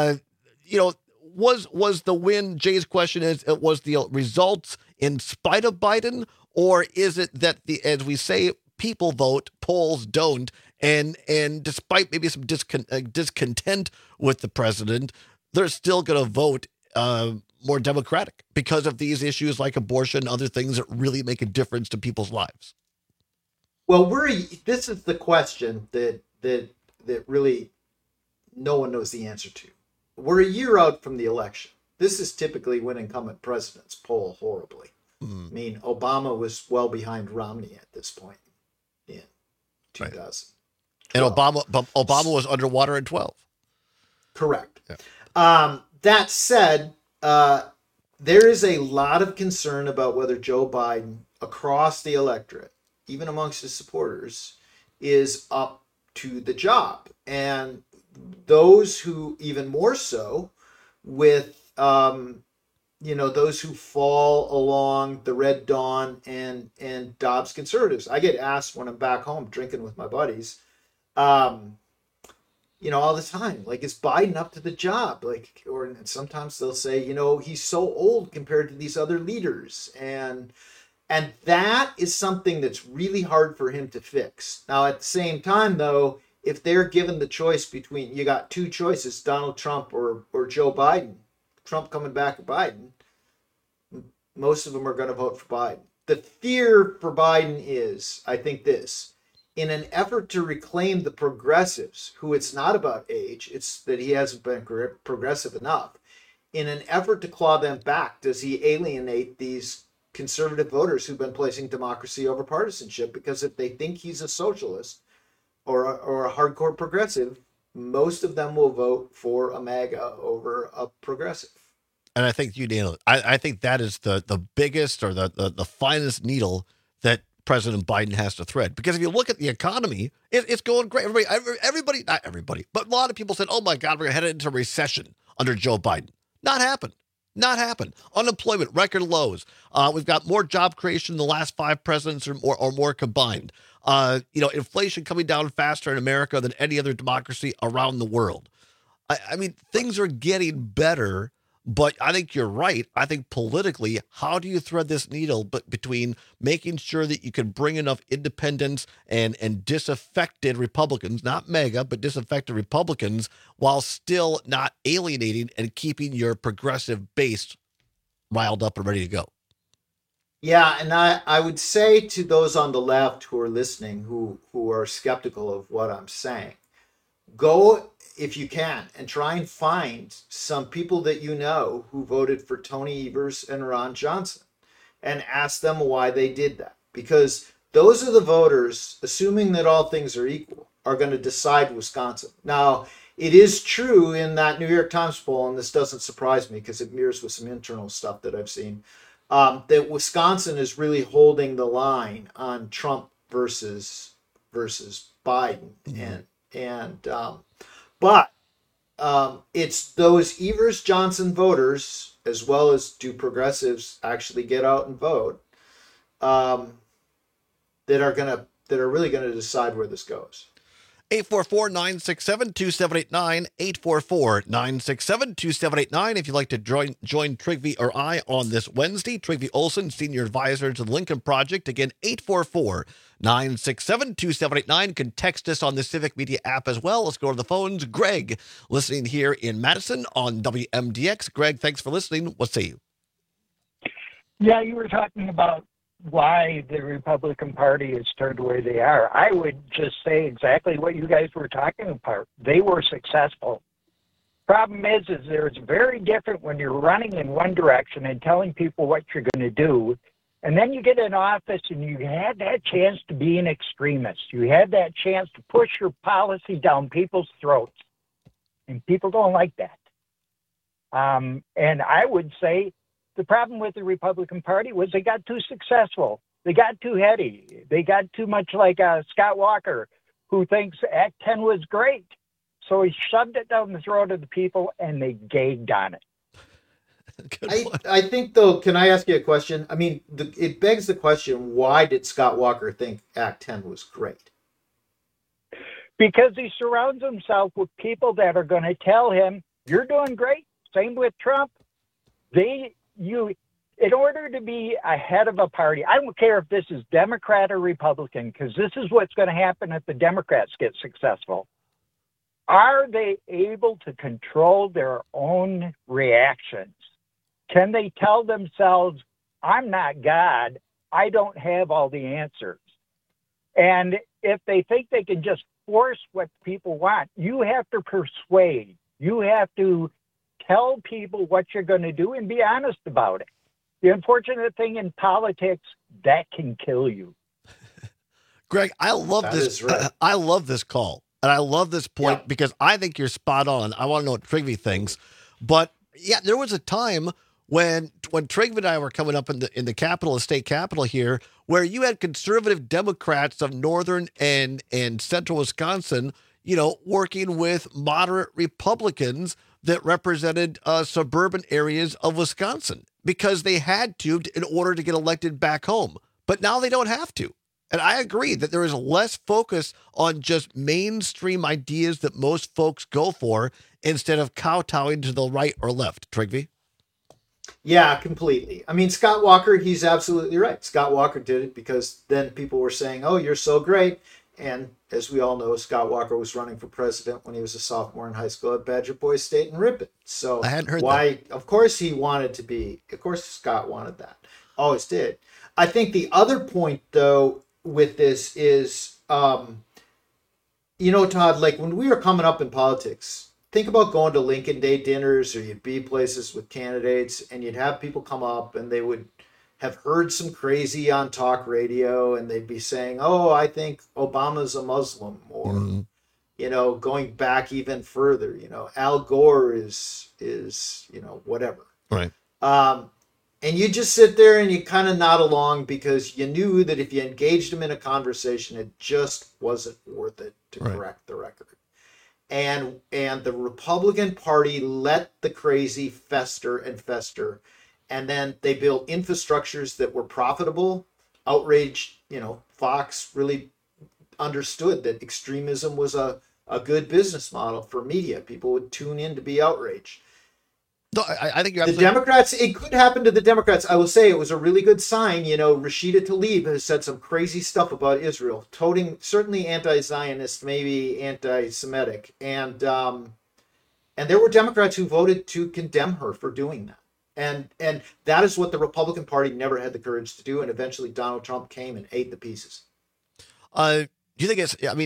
Was the win? Jay's question is: was the results in spite of Biden, or is it that as we say, people vote, polls don't? And despite maybe some discontent with the president, they're still going to vote more Democratic because of these issues like abortion, other things that really make a difference to people's lives. Well, this is the question that really no one knows the answer to. We're a year out from the election. This is typically when incumbent presidents poll horribly. I mean, Obama was well behind Romney at this point in 2000. Right. And Obama was underwater in 12. Correct. Yeah. That said, there is a lot of concern about whether Joe Biden, across the electorate, even amongst his supporters, is up to the job. And those who, even more so, with those who fall along the Red Dawn and Dobbs conservatives. I get asked when I'm back home drinking with my buddies, all the time, like, is Biden up to the job? Like, or sometimes they'll say, he's so old compared to these other leaders. And that is something that's really hard for him to fix. Now, at the same time, though, if they're given the choice between, you got two choices, Donald Trump or Joe Biden, Trump coming back or Biden, most of them are going to vote for Biden. The fear for Biden is, I think, this. In an effort to reclaim the progressives, who it's not about age, it's that he hasn't been progressive enough. In an effort to claw them back, does he alienate these conservative voters who've been placing democracy over partisanship? Because if they think he's a socialist or a hardcore progressive, most of them will vote for a MAGA over a progressive. And I think you nailed it. I think that is the biggest or the finest needle that President Biden has to thread. Because if you look at the economy, it's going great. Everybody, not everybody, but a lot of people said, oh my God, we're headed into recession under Joe Biden. Not happen. Unemployment, record lows. We've got more job creation than the last 5 presidents or more combined. Inflation coming down faster in America than any other democracy around the world. I mean, things are getting better. But I think you're right. I think politically, how do you thread this needle between making sure that you can bring enough independents and disaffected Republicans, not MAGA, but disaffected Republicans, while still not alienating and keeping your progressive base riled up and ready to go? Yeah, and I would say to those on the left who are listening, who are skeptical of what I'm saying, go, if you can, and try and find some people that you know who voted for Tony Evers and Ron Johnson and ask them why they did that. Because those are the voters, assuming that all things are equal, are going to decide Wisconsin. Now, it is true in that New York Times poll, and this doesn't surprise me because it mirrors with some internal stuff that I've seen, that Wisconsin is really holding the line on Trump versus Biden. Mm-hmm. But it's those Evers Johnson voters, as well as do progressives actually get out and vote, that are really gonna decide where this goes. 844-967-2789, 844-967-2789. If you'd like to join Trigvi or I on this Wednesday, Trigvi Olson, Senior Advisor to the Lincoln Project. Again, 844-967-2789. You can text us on the Civic Media app as well. Let's go to the phones. Greg, listening here in Madison on WMDX. Greg, thanks for listening. What say you? Yeah, you were talking about why the Republican Party has turned the way they are. I would just say exactly what you guys were talking about. They were successful. Problem is it's very different when you're running in one direction and telling people what you're going to do, and then you get in office and you had that chance to be an extremist. You had that chance to push your policy down people's throats, and people don't like that. And I would say the problem with the Republican Party was they got too successful. They got too heady. They got too much like Scott Walker, who thinks Act 10 was great. So he shoved it down the throat of the people, and they gagged on it. I think, though, can I ask you a question? I mean, it begs the question, why did Scott Walker think Act 10 was great? Because he surrounds himself with people that are going to tell him, you're doing great. Same with Trump. In order to be ahead of a party, I don't care if this is Democrat or Republican, because this is what's going to happen if the Democrats get successful. Are they able to control their own reactions? Can they tell themselves, I'm not God, I don't have all the answers? And if they think they can just force what people want, you have to persuade. You have to tell people what you're going to do and be honest about it. The unfortunate thing in politics, that can kill you. Greg, I love this. Right. I love this call. And I love this point because I think you're spot on. I want to know what Trygve thinks. But yeah, there was a time when Trygve and I were coming up in the capital, the state capital here, where you had conservative Democrats of northern and central Wisconsin, working with moderate Republicans that represented suburban areas of Wisconsin because they had to in order to get elected back home. But now they don't have to. And I agree that there is less focus on just mainstream ideas that most folks go for instead of kowtowing to the right or left. Trygve? Yeah, completely. I mean, Scott Walker, he's absolutely right. Scott Walker did it because then people were saying, oh, you're so great. And as we all know, Scott Walker was running for president when he was a sophomore in high school at Badger Boys State in Ripon. So I hadn't heard that. Of course he wanted to be. Of course Scott wanted that. Always did. I think the other point, though, with this is, Todd, like when we were coming up in politics, think about going to Lincoln Day dinners or you'd be places with candidates and you'd have people come up and they would have heard some crazy on talk radio and they'd be saying, oh, I think Obama's a Muslim or, going back even further, Al Gore is whatever. Right. And you just sit there and you kind of nod along because you knew that if you engaged them in a conversation, it just wasn't worth it to correct the record. And the Republican Party let the crazy fester and fester. And then they built infrastructures that were profitable. Outrage, Fox really understood that extremism was a good business model for media. People would tune in to be outraged. No, I think you're absolutely... The Democrats, it could happen to the Democrats. I will say it was a really good sign. Rashida Tlaib has said some crazy stuff about Israel, toting certainly anti-Zionist, maybe anti-Semitic. And there were Democrats who voted to condemn her for doing that. And that is what the Republican Party never had the courage to do. And eventually Donald Trump came and ate the pieces. Do you think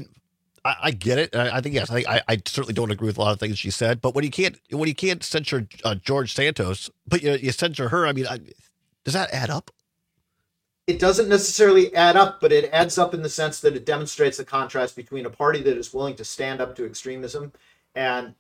I get it. I think, yes, I certainly don't agree with a lot of things she said, but when you can't censure George Santos, but you censure her, does that add up? It doesn't necessarily add up, but it adds up in the sense that it demonstrates the contrast between a party that is willing to stand up to extremism and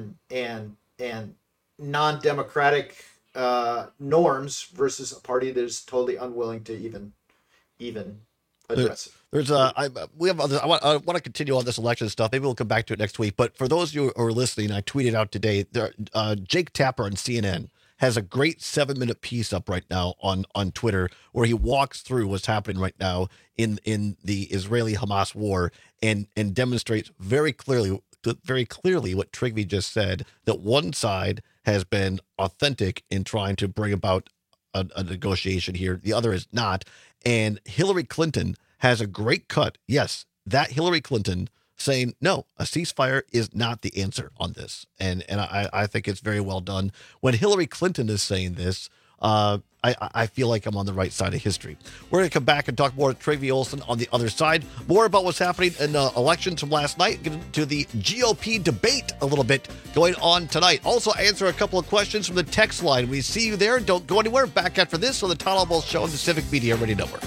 non-democratic norms versus a party that is totally unwilling to even address it. I want to continue on this election stuff. Maybe we'll come back to it next week. But for those of you who are listening, I tweeted out today, Jake Tapper on CNN has a great 7-minute piece up right now on Twitter where he walks through what's happening right now in the Israeli-Hamas war and demonstrates very clearly what Trygve just said, that one side has been authentic in trying to bring about a negotiation here. The other is not. And Hillary Clinton has a great cut. Yes, that Hillary Clinton saying, no, a ceasefire is not the answer on this. And I think it's very well done. When Hillary Clinton is saying this, I feel like I'm on the right side of history. We're going to come back and talk more with Trygve Olsen on the other side. More about what's happening in elections from last night. Get into the GOP debate a little bit going on tonight. Also answer a couple of questions from the text line. We see you there. Don't go anywhere. Back after this on the Todd Almost Show on the Civic Media Radio Network.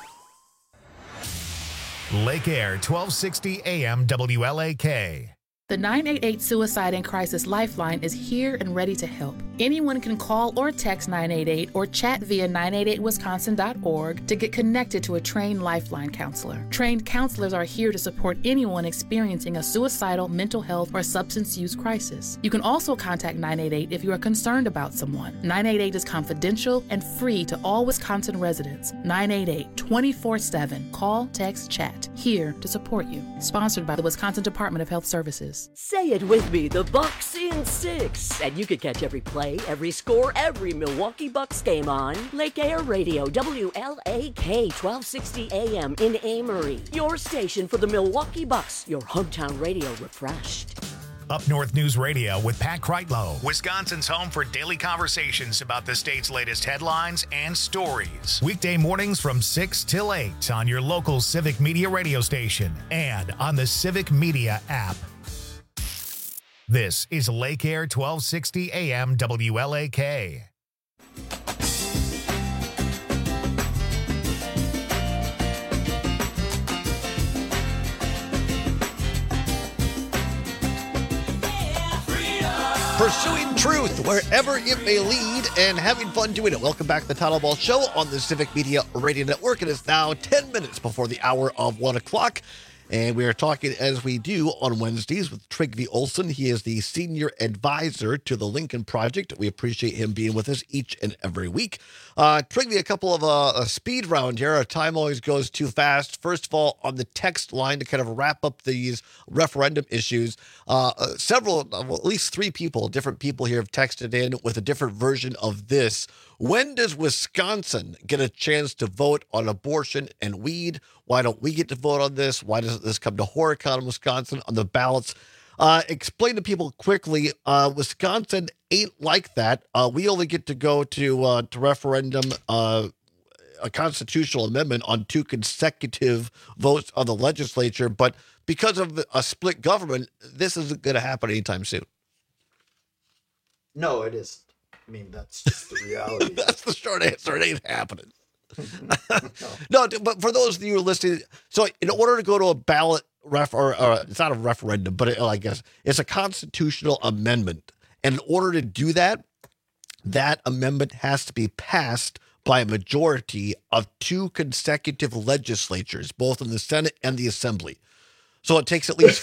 Lake Air, 1260 AM WLAK. The 988 Suicide and Crisis Lifeline is here and ready to help. Anyone can call or text 988 or chat via 988wisconsin.org to get connected to a trained Lifeline counselor. Trained counselors are here to support anyone experiencing a suicidal, mental health, or substance use crisis. You can also contact 988 if you are concerned about someone. 988 is confidential and free to all Wisconsin residents. 988 24/7. Call, text, chat. Here to support you. Sponsored by the Wisconsin Department of Health Services. Say it with me, the Bucks in 6. And you can catch every play, every score, every Milwaukee Bucks game on Lake Air Radio, WLAK 1260 AM in Amory. Your station for the Milwaukee Bucks, your hometown radio refreshed. Up North News Radio with Pat Kreitlow, Wisconsin's home for daily conversations about the state's latest headlines and stories. Weekday mornings from 6 till 8 on your local Civic Media radio station and on the Civic Media app. This is Lake Air 1260 AM WLAK. Pursuing truth wherever it may lead and having fun doing it. Welcome back to the Todd Ball Show on the Civic Media Radio Network. It is now 10 minutes before the hour of 1 o'clock. And we are talking, as we do on Wednesdays, with Trygve Olsen. He is the senior advisor to the Lincoln Project. We appreciate him being with us each and every week. Trygve, a couple of a speed round here. Our time always goes too fast. First of all, on the text line to kind of wrap up these referendum issues, at least 3 people, different people here have texted in with a different version of this. When does Wisconsin get a chance to vote on abortion and weed? Why don't we get to vote on this? Why doesn't this come to Horicon, Wisconsin, on the ballots? Explain to people quickly, Wisconsin ain't like that. We only get to go to referendum, a constitutional amendment on 2 consecutive votes on the legislature. But because of a split government, this isn't going to happen anytime soon. No, it isn't. I mean, that's just the reality. That's the short answer. It ain't happening. No, but for those of you who are listening, so in order to go to a ballot or it's not a referendum, but I guess it's a constitutional amendment. And in order to do that, that amendment has to be passed by a majority of 2 consecutive legislatures, both in the Senate and the Assembly. So it takes at least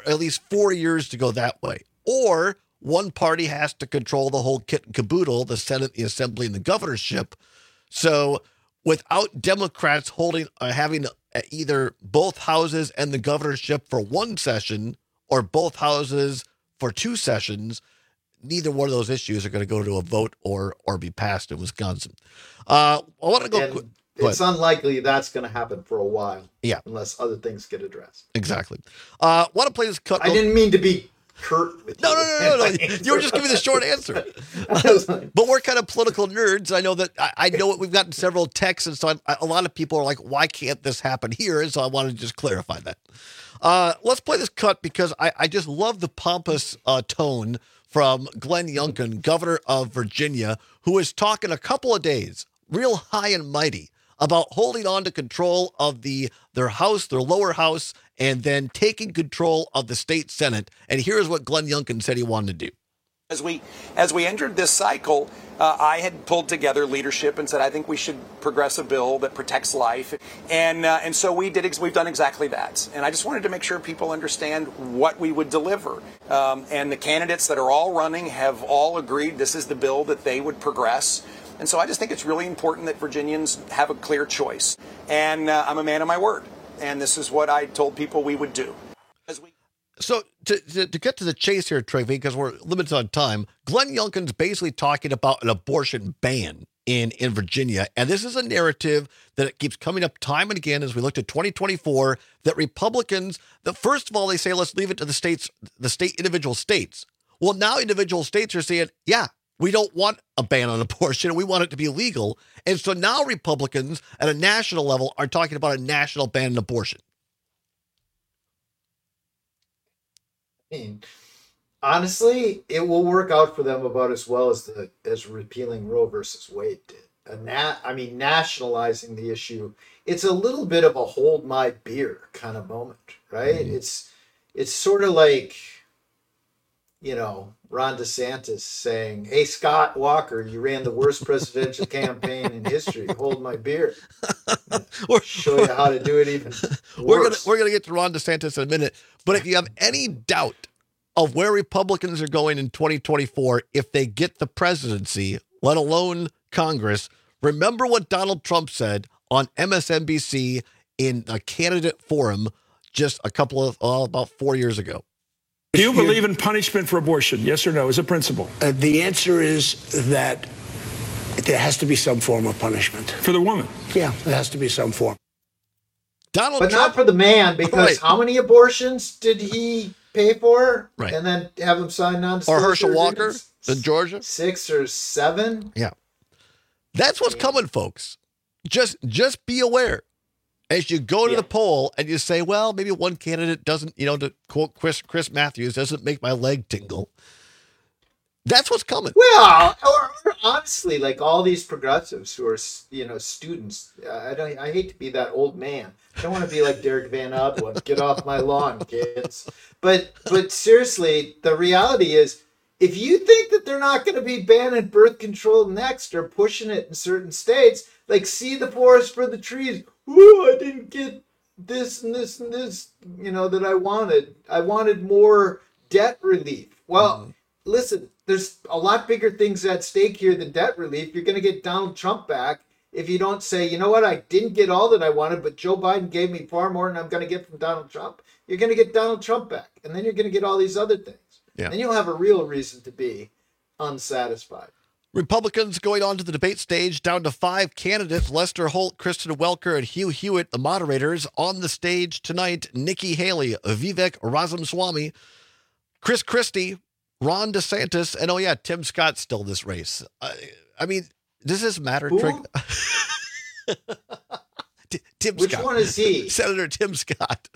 4 years to go that way. Or one party has to control the whole kit and caboodle, the Senate, the Assembly, and the governorship. So without Democrats having either both houses and the governorship for 1 session or both houses for 2 sessions, neither one of those issues are going to go to a vote or be passed in Wisconsin. I want to go. It's unlikely that's going to happen for a while. Yeah. Unless other things get addressed. Exactly. Want to play this cut. I didn't mean to be curt with you. No. You were just giving the short answer. But we're kind of political nerds. I know that I know we've gotten several texts, and so a lot of people are like, why can't this happen here? And so I wanted to just clarify that. Let's play this cut because I just love the pompous tone from Glenn Youngkin, governor of Virginia, who was talking a couple of days, real high and mighty, about holding on to control of their house, their lower house, and then taking control of the state Senate. And here's what Glenn Youngkin said he wanted to do. As we entered this cycle, I had pulled together leadership and said, I think we should progress a bill that protects life. And so we've done exactly that. And I just wanted to make sure people understand what we would deliver. And the candidates that are all running have all agreed this is the bill that they would progress. And so I just think it's really important that Virginians have a clear choice. And I'm a man of my word. And this is what I told people we would do. So to get to the chase here, Trygve, because we're limited on time, Glenn Youngkin's basically talking about an abortion ban in Virginia. And this is a narrative that it keeps coming up time and again as we look to 2024, that Republicans, that first of all, they say, let's leave it to the individual states. Well, now individual states are saying, yeah, we don't want a ban on abortion. We want it to be legal. And so now Republicans at a national level are talking about a national ban on abortion. I mean, honestly, it will work out for them about as well as repealing Roe versus Wade did. Nationalizing the issue. It's a little bit of a hold my beer kind of moment, right? Mm-hmm. It's sort of like Ron DeSantis saying, "Hey, Scott Walker, you ran the worst presidential campaign in history. Hold my beer. Show you how to do it even worse." We're gonna get to Ron DeSantis in a minute, but if you have any doubt of where Republicans are going in 2024, if they get the presidency, let alone Congress, remember what Donald Trump said on MSNBC in a candidate forum just about 4 years ago. Do you believe in punishment for abortion? Yes or no, as a principle? The answer is that there has to be some form of punishment. For the woman? Yeah, there has to be some form. But not for the man, because how many abortions did he pay for? Right. And then have him sign on to Or Herschel Walker in Georgia? 6 or 7? Yeah. That's what's coming, folks. Just be aware. As you go to the poll and you say, well, maybe one candidate doesn't, to quote Chris Matthews, doesn't make my leg tingle. That's what's coming. Well, or honestly, like all these progressives who are, students, I hate to be that old man. I don't want to be like Derek Van Adelen. Get off my lawn, kids. But seriously, the reality is, if you think that they're not going to be banning birth control next or pushing it in certain states, like see the forest for the trees. Ooh, I didn't get this and this and this, that I wanted. I wanted more debt relief. Well, listen, there's a lot bigger things at stake here than debt relief. You're going to get Donald Trump back if you don't say, you know what, I didn't get all that I wanted, but Joe Biden gave me far more than I'm going to get from Donald Trump. You're going to get Donald Trump back, and then you're going to get all these other things. Yeah. And you'll have a real reason to be unsatisfied. Republicans going on to the debate stage, down to 5 candidates: Lester Holt, Kristen Welker, and Hugh Hewitt. The moderators on the stage tonight: Nikki Haley, Vivek Ramaswamy, Chris Christie, Ron DeSantis, and Tim Scott's still in this race. I mean, does this matter? Tim Which Scott. one is he? Senator Tim Scott.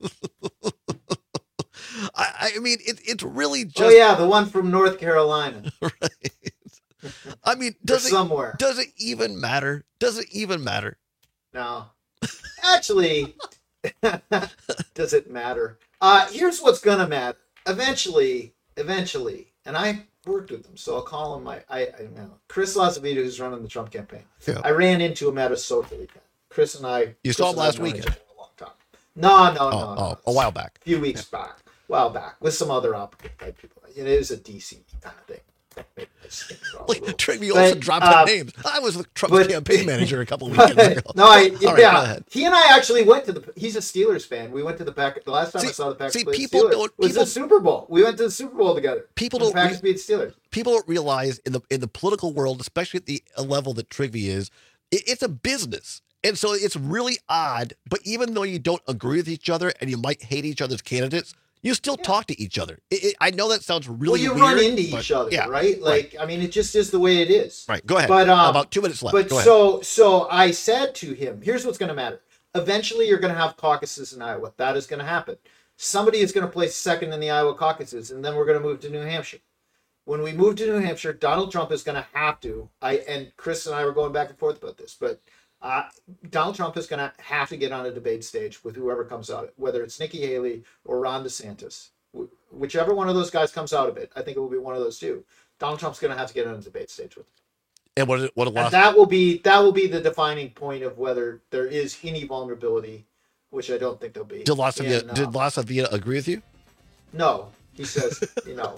I mean, it's really just... the one from North Carolina. Right. I mean, does it even matter? Does it even matter? No. Actually, does it matter? Here's what's going to matter. Eventually, and I worked with him, so I'll call him Chris Lasavita, who's running the Trump campaign. Yeah. I ran into him at a social event. Chris and I... You saw him last weekend? No. A while back. A few weeks back. With some other operative type people. It was a DC kind of thing. Trigby also dropped names. I was the Trump campaign manager a couple of weekends ago. He and I actually went to he's a Steelers fan. We went to the Packers. The last time I saw the Packers play the Steelers was the Super Bowl. We went to the Super Bowl together. Packers beat Steelers. People don't realize in the political world, especially at the level that Trigby is, it's a business. And so it's really odd, but even though you don't agree with each other and you might hate each other's candidates, you still talk to each other. I know that sounds really weird. Well, you run into each other, right? I mean, it just is the way it is. Right. Go ahead. But about 2 minutes left. But Go ahead. So I said to him, here's what's going to matter. Eventually, you're going to have caucuses in Iowa. That is going to happen. Somebody is going to place second in the Iowa caucuses, and then we're going to move to New Hampshire. When we move to New Hampshire, Donald Trump is going to have to. And Chris and I were going back and forth about this, but Donald Trump is going to have to get on a debate stage with whoever comes out, whether it's Nikki Haley or Ron DeSantis. Whichever one of those guys comes out of it, I think it will be one of those two. Donald Trump's going to have to get on a debate stage with him. And that will be the defining point of whether there is any vulnerability, which I don't think there'll be. Did Lasavita agree with you? No, he says no.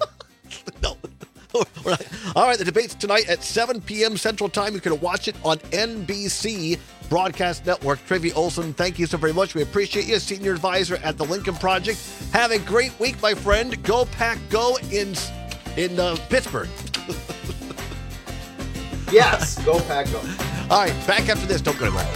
All right, the debate's tonight at 7 p.m. Central Time. You can watch it on NBC Broadcast Network. Trivy Olson, thank you so very much. We appreciate you, Senior Advisor at the Lincoln Project. Have a great week, my friend. Go Pack Go in Pittsburgh. Yes, go Pack Go. All right, back after this. Don't go anywhere.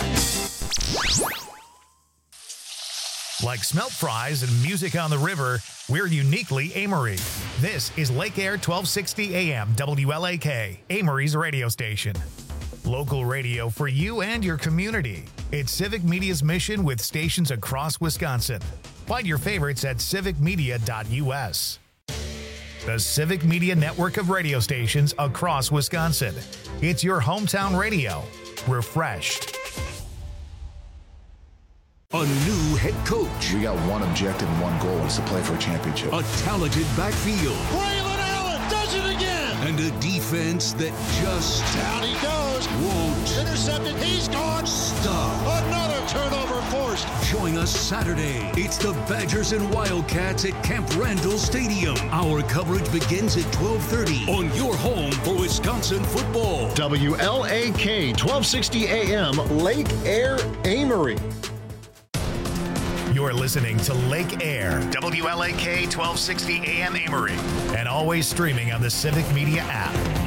Like smelt fries and music on the river, we're uniquely Amory. This is Lake Air 1260 AM WLAK, Amory's radio station. Local radio for you and your community. It's Civic Media's mission with stations across Wisconsin. Find your favorites at civicmedia.us. The Civic Media network of radio stations across Wisconsin. It's your hometown radio. Refreshed. A new head coach. We got one objective and one goal, is to play for a championship. A talented backfield. Braylon and a defense that just down he goes. Won't intercepted. He's gone. Stop. Another turnover forced. Join us Saturday. It's the Badgers and Wildcats at Camp Randall Stadium. Our coverage begins at 12:30 on your home for Wisconsin football. WLAK 1260 AM Lake Air Amory. You're listening to Lake Air, WLAK 1260 AM Amory, and always streaming on the Civic Media app.